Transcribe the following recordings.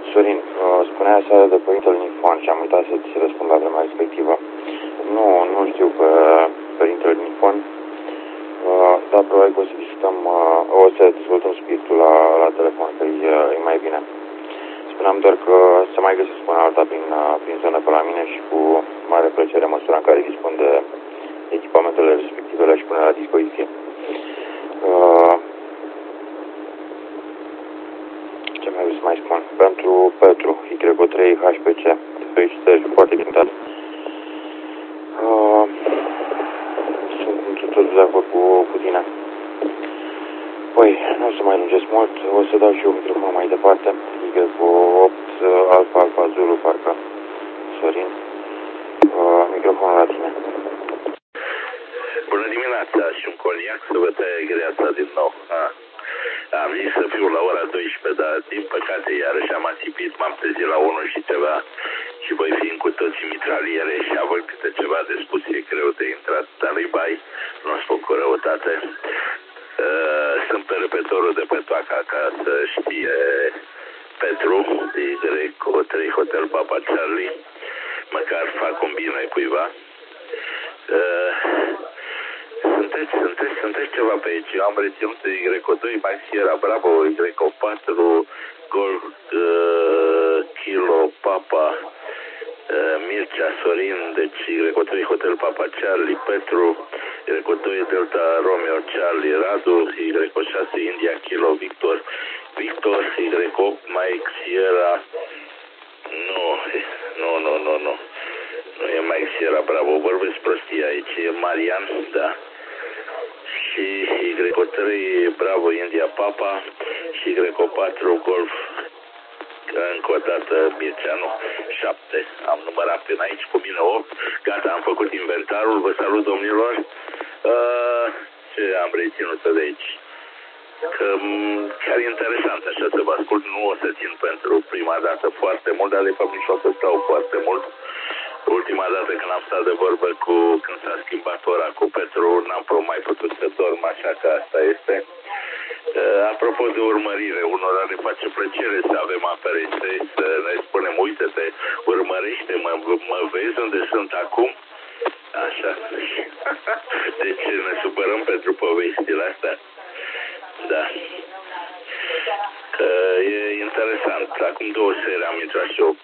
Sorin, spunea seara de părintele Nifon și am uitat să-ți răspund la vremea respectivă. Nu știu pe părintele Nifon, dar probabil că o să discutăm, o să dezvoltăm subiectul la telefon, că e mai bine. Spuneam doar că să mai găsesc până alta prin zonă pe la mine și cu mare plăcere, măsura în care dispun de echipamentele respective, le-aș pune la dispoziție. Ce mai vreau să mai spun? Pentru Petru, Y3 HPC, felicitări, foarte bine. Sunt totul de acord cu tine. Păi, nu o să mai lungesc mult, o să dau și eu microfonul mai departe. Y8 Alfa Zulu, parcă. Sorin, microfonul la tine. Bună dimineața și un coniac să vă taie greața din nou. Am zis să fiu la ora 12, dar din păcate iarăși am asipit, m-am trezit la 1 și ceva și voi fiind cu toții mitraliere și având câte ceva de spus, e greu de intrat, dar lui bai, nu spun cu răutate. Sunt pe repătorul de pe toaca, ca să știe Petru, Y3 Hotel Papa Charlie, măcar fac un bine cuiva. Sunteți ceva pe aici. Eu am reținut Y2, Max Sierra Bravo, Y4, Golf, Kilo, Papa, Mircea, Sorin, deci Y3 Hotel Papa Charlie, Petru, Y2 Delta Romeo Charlie, Radu, Y6 India Kilo, Victor, Y8 Mike Sierra, nu e Mike Sierra Bravo, vorbesc prostie aici, e Marian, da. Și Y3 Bravo India Papa și Y4 Golf, încă o dată Mirceanu 7. Am numărat până aici, cu mine 8. Gata, am făcut inventarul. Vă salut, domnilor. Ce am reținut de aici? Că chiar e interesant așa să vă ascult. Nu o să țin pentru prima dată foarte mult, dar de fapt nici o să stau foarte mult. Ultima dată când am stat de vorbă când s-a schimbat ora cu Petru, n-am mai putut să dorm, așa că asta este. Apropo de urmărire, unora ne face plăcere să avem apărete, să ne spunem, uite-te, urmărește-mă, mă vezi unde sunt acum? Așa. Deci ne supărăm pentru povestile astea. Da. Că e interesant. Acum 2 seri am intrat și eu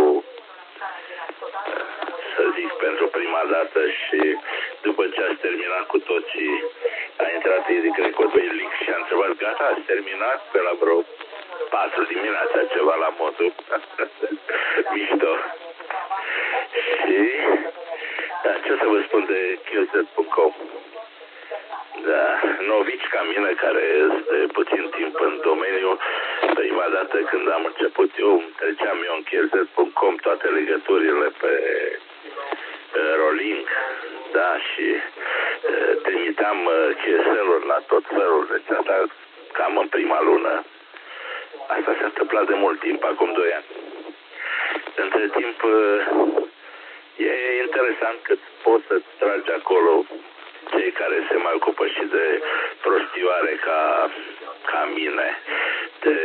pentru prima dată și după ce ați terminat cu toții, a intrat Y2 Lix și a întrebat, gata, ați terminat pe la vreo 4 dimineața, ceva la modul. Mișto. Și ce să vă spun de QZ.com? Da, novici ca mine care este puțin timp în domeniu, prima dată când am început eu, treceam eu în QZ.com toate legăturile pe rolling, da, și trimiteam QSL-uri la tot felul, deci asta cam în prima lună. Asta s-a întâmplat de mult timp, acum 2 ani. Între timp, e interesant că poți să tragi acolo cei care se mai ocupă și de prostioare ca mine, de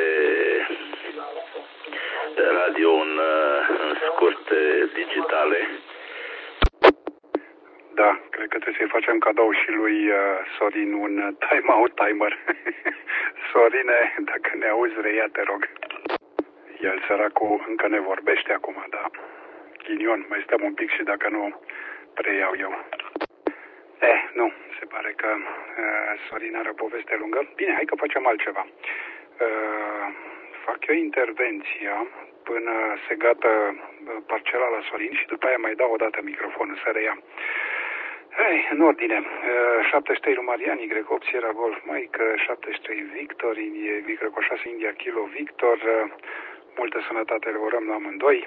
radio în scurte digitale. Da, cred că trebuie să-i facem cadou și lui Sorin un time-out timer. Sorine, dacă ne auzi, reia, te rog. El, săracul, încă ne vorbește acum, da? Ghinion, mai stăm un pic și dacă nu, preiau eu. Nu, se pare că Sorin are o poveste lungă. Bine, hai că facem altceva. Fac eu intervenția până se gata parcela la Sorin și după aia mai dau o dată microfonul să reia. În ordine, 73 Marian, Y8 Sierra Golf Mike, 73 Victor, Y6 India Kilo Victor, multă sănătate le urăm la amândoi.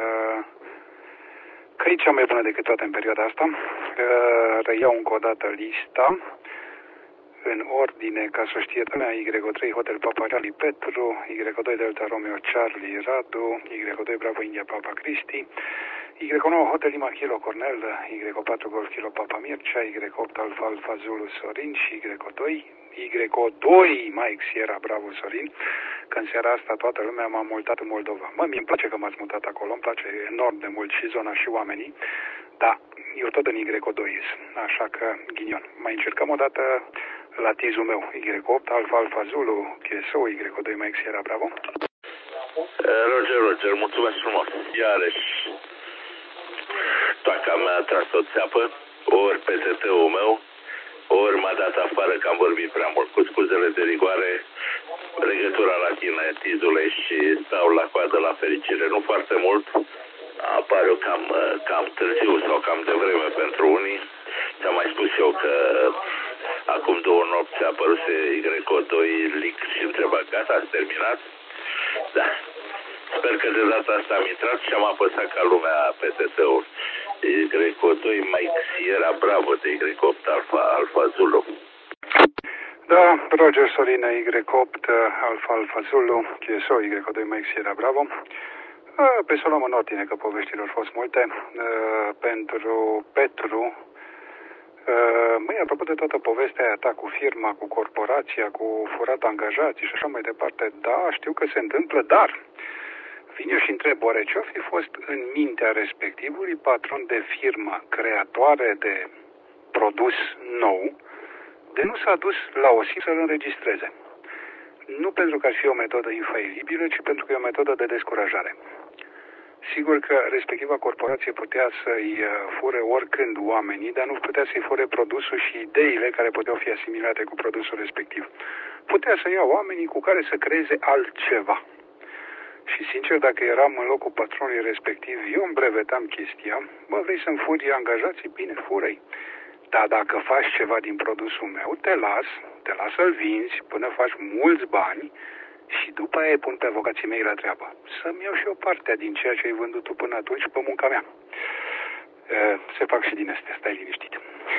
Că e cea mai bună decât toate în perioada asta. Reiau încă o dată lista în ordine, ca să știe lumea: Y3 Hotel Papa Charlie Petru, Y2 Delta Romeo Charlie Radu, Y2 Bravo India Papa Cristi, Y9 Hotel Lima Kilo Cornel, Y4 Golf Kilo Papa Mircea, Y8 Alfa Zulu Sorin și Y2 YO2 Mike Sierra Bravo Sorin, că în seara asta toată lumea m-a mutat în Moldova. Mie îmi place că m-ați mutat acolo, îmi place enorm de mult și zona și oamenii, dar eu tot în YO2 așa că, ghinion. Mai încercăm o dată la tizul meu, Y8, Alfa Alfa Zulu, QSO, Y2 Mike Sierra Bravo. Roger, mulțumesc frumos. Iarăși, toaca mea a tras o țeapă, ori PTT-ul meu, ori m-a dat afară că am vorbit prea mult. Cu scuzele de rigoare, legătura la tine, tizule, și stau la coadă la fericire. Nu foarte mult, apare cam târziu sau cam devreme pentru unii. Ți-am mai spus eu că acum 2 nopți a apărut YO2 leak și întreba, gata, ați terminat? Da. Sper că de data asta am intrat și am apăsat ca lumea PTT-ul. Y2 Mike Sierra Bravo de Y8 Alfa Zulu. Da, Roger Sorin, Y8 Alfa Alfa Zulu, QSO, Y2 Mike Sierra Bravo. Pe să o luăm în ordine, că poveștile au fost multe. Pentru Petru, măi, apropo de toată povestea aia ta cu firma, cu corporația, cu furat angajații și așa mai departe, da, știu că se întâmplă, dar vin eu și întreb, oare ce-o fi fost în mintea respectivului patron de firmă creatoare de produs nou, de nu s-a dus la o zi să-l înregistreze. Nu pentru că ar fi o metodă infailibilă, ci pentru că e o metodă de descurajare. Sigur că respectiva corporație putea să-i fure oricând oamenii, dar nu putea să-i fure produsul și ideile care puteau fi asimilate cu produsul respectiv. Putea să ia oamenii cu care să creeze altceva. Și sincer, dacă eram în locul patronului respectiv, eu îmi brevetam chestia, vrei să-mi furi angajații? Bine, fură-i. Dar dacă faci ceva din produsul meu, te las să-l vinzi până faci mulți bani și după aia îi pun pe avocații mei la treabă. Să-mi iau și o parte din ceea ce ai vândut tu până atunci pe munca mea. Se fac și din astea, stai liniștit.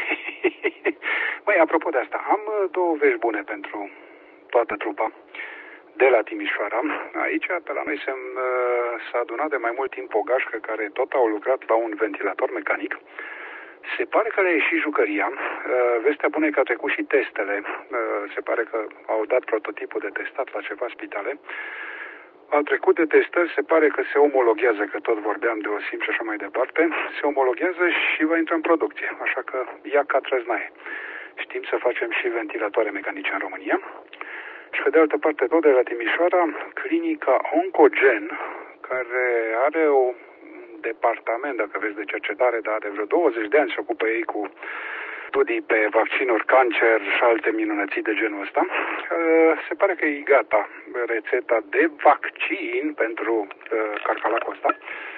Măi, apropo de asta, am 2 vești bune pentru toată trupa de la Timișoara. Aici, pe la noi s-a adunat de mai mult timp o gașcă care tot au lucrat la un ventilator mecanic. Se pare că le-a ieșit jucăria. Vestea bună e că au trecut și testele. Se pare că au dat prototipul de testat la ceva spitale. Au trecut de testări, se pare că se omologhează, că tot vorbeam de OSIM și așa mai departe. Se omologhează și va intra în producție. Așa că ia ca trăznaie. Știm să facem și ventilatoare mecanice în România. Și pe de altă parte, tot de la Timișoara, clinica Oncogen, care are o departament, dacă vezi, de cercetare, dar de vreo 20 de ani se ocupă ei cu studii pe vaccinuri, cancer și alte minunății de genul ăsta. Se pare că e gata rețeta de vaccin pentru carcalacul ăsta.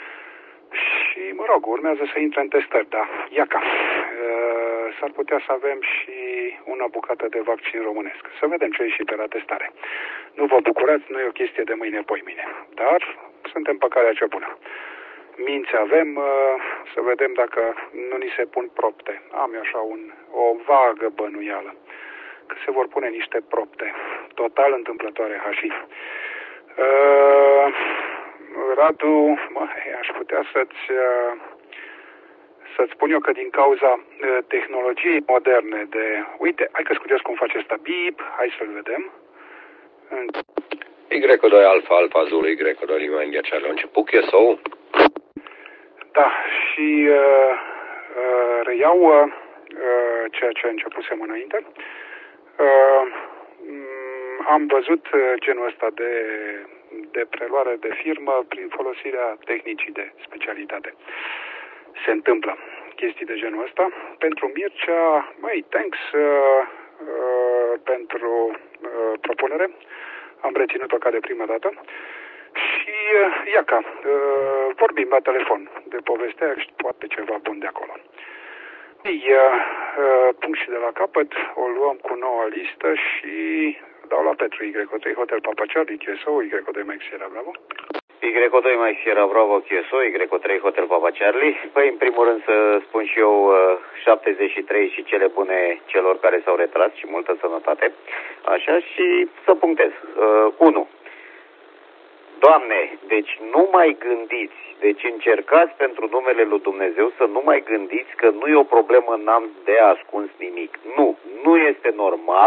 Și, mă rog, urmează să intre în testări, da, iaca. S-ar putea să avem și una bucată de vaccin românesc. Să vedem ce ieși pe la testare. Nu vă bucurați, nu e o chestie de mâine-poimine, dar suntem pe calea cea bună. Minți avem, să vedem dacă nu ni se pun propte. Am eu așa o vagă bănuială că se vor pune niște propte total întâmplătoare, hași. Radu, aș putea să-ți spun eu că din cauza tehnologiei moderne de... Uite, hai că-s curios cum face asta. Bip, hai să-l vedem. Y2 Alfa Alfa Zulu, Y2 Lima India Charlie. A început QSO? Da, și reiau ceea ce începusem înainte. Am văzut genul ăsta de preluare de firmă prin folosirea tehnicii de specialitate. Se întâmplă chestii de genul ăsta. Pentru Mircea, thanks pentru propunere. Am reținut-o ca de prima dată. Și iaca, vorbim la telefon de povestea aia și poate ceva bun de acolo. Punct și de la capăt, o luăm cu noua listă și dau la Petru, Y3 Hotel Papa Charlie, QSO, Y2 Mike Sierra Bravo. Y2 Mike Sierra Bravo, QSO, Y3 Hotel Papa Charlie. Păi, în primul rând să spun și eu 73 și cele bune celor care s-au retras și multă sănătate. Așa, și să punctez. 1. Doamne, deci nu mai gândiți, deci încercați pentru numele lui Dumnezeu să nu mai gândiți că nu e o problemă, n-am de ascuns nimic. Nu este normal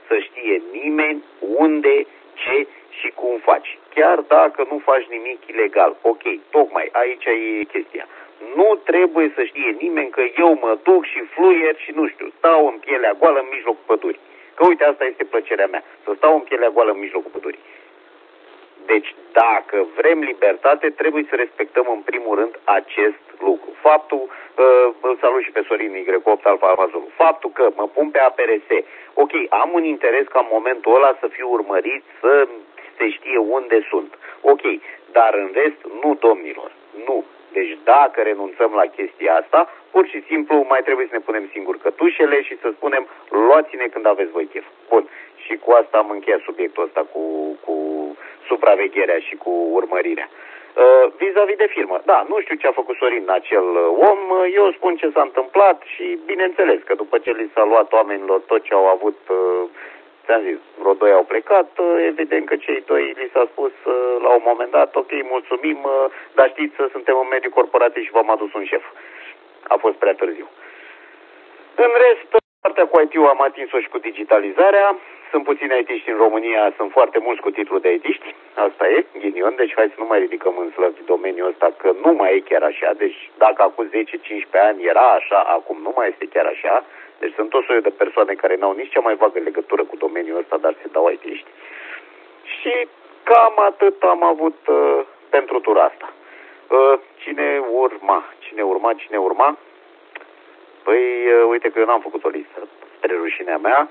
să știe nimeni unde, ce și cum faci. Chiar dacă nu faci nimic ilegal. Ok, tocmai aici e chestia. Nu trebuie să știe nimeni că eu mă duc și fluier și nu știu, stau în pielea goală în mijlocul pădurii. Că uite, asta este plăcerea mea, să stau în pielea goală în mijlocul pădurii. Deci, dacă vrem libertate, trebuie să respectăm în primul rând acest lucru. Faptul, îl salut și pe Sorin Y8 Alfa Amazon, faptul că mă pun pe APRS, ok, am un interes ca în momentul ăla să fiu urmărit, să se știe unde sunt. Ok, dar în rest, nu, domnilor, nu. Deci dacă renunțăm la chestia asta, pur și simplu mai trebuie să ne punem singuri cătușele și să spunem, luați-ne când aveți voi chef. Bun, și cu asta am încheiat subiectul ăsta cu supravegherea și cu urmărirea. Vis-a-vis de firmă, da, nu știu ce a făcut Sorin acel om, eu spun ce s-a întâmplat și bineînțeles că după ce li s-a luat oamenilor tot ce au avut, ți-am zis, vreo 2 au plecat, evident că cei 2 li s-a spus la un moment dat, ok, mulțumim, dar știți, suntem în mediul corporativ și v-am adus un șef. A fost prea târziu. În rest, partea cu IT-ul am atins-o și cu digitalizarea. Sunt puțini IT-ști în România, sunt foarte mulți cu titlul de IT-ști. Asta e, ghinion, deci hai să nu mai ridicăm în slăvi domeniul ăsta, că nu mai e chiar așa. Deci dacă acum 10-15 ani era așa, acum nu mai este chiar așa. Deci sunt tot soiul de persoane care n-au nici cea mai vagă legătură cu domeniul ăsta, dar se dau IT-ști. Și cam atât am avut pentru tura asta. Cine urma? Păi, uite că eu n-am făcut o listă, spre rușinea mea.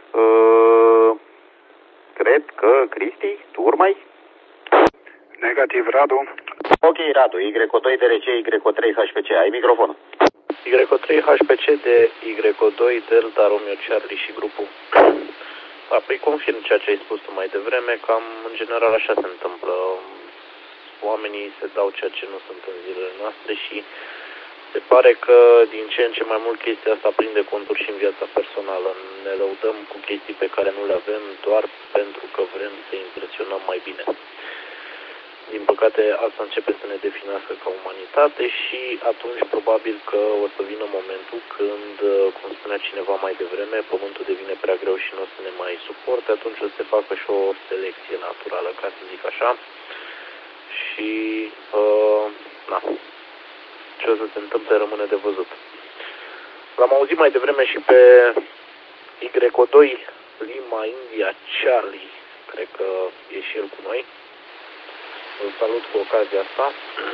Cred că, Cristi, tu urmai? Negativ, Radu. Ok, Radu, Y2 DRC, Y3 HPC, ai microfonul. Y3 HPC de Y2 Delta Romeo Charlie și grupul. Da, păi confirm ceea ce ai spus tu mai devreme, cam în general așa se întâmplă. Oamenii se dau ceea ce nu sunt în zilele noastre și se pare că din ce în ce mai mult chestia asta prinde conturi și în viața personală. Ne lăudăm cu chestii pe care nu le avem doar pentru că vrem să impresionăm mai bine. Din păcate, asta începe să ne definească ca umanitate și atunci probabil că o să vină momentul când, cum spunea cineva mai devreme, pământul devine prea greu și nu o să ne mai suporte, atunci o să se facă și o selecție naturală, ca să zic așa. Și, ce o să se întâmple rămâne de văzut. L-am auzit mai devreme și pe Y2 Lima India Charlie, cred că e și el cu noi. Îl salut cu ocazia asta.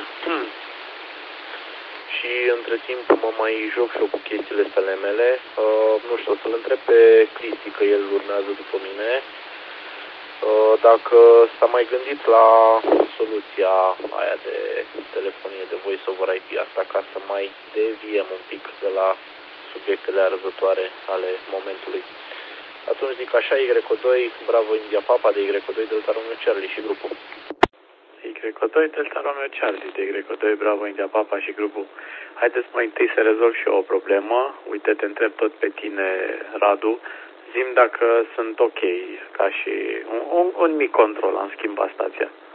Și între timp mă mai joc și eu cu chestiile astea mele. Nu știu, o să-l întreb pe Cristi, că el urmează după mine, dacă s-a mai gândit la soluția aia de telefonie de voice over IP asta, ca să mai deviem un pic de la subiectele arzătoare ale momentului. Atunci zic așa, Y2 Bravo India Papa de Y2 Delta Romeo Charlie și grupul. Y2 Delta Romeo Charlie de Y2 Bravo India Papa și grupul. Haideți mai întâi să rezolv și eu o problemă. Uite, te întreb tot pe tine, Radu. Zi-mi dacă sunt ok, ca și un mic control, am schimbat stația.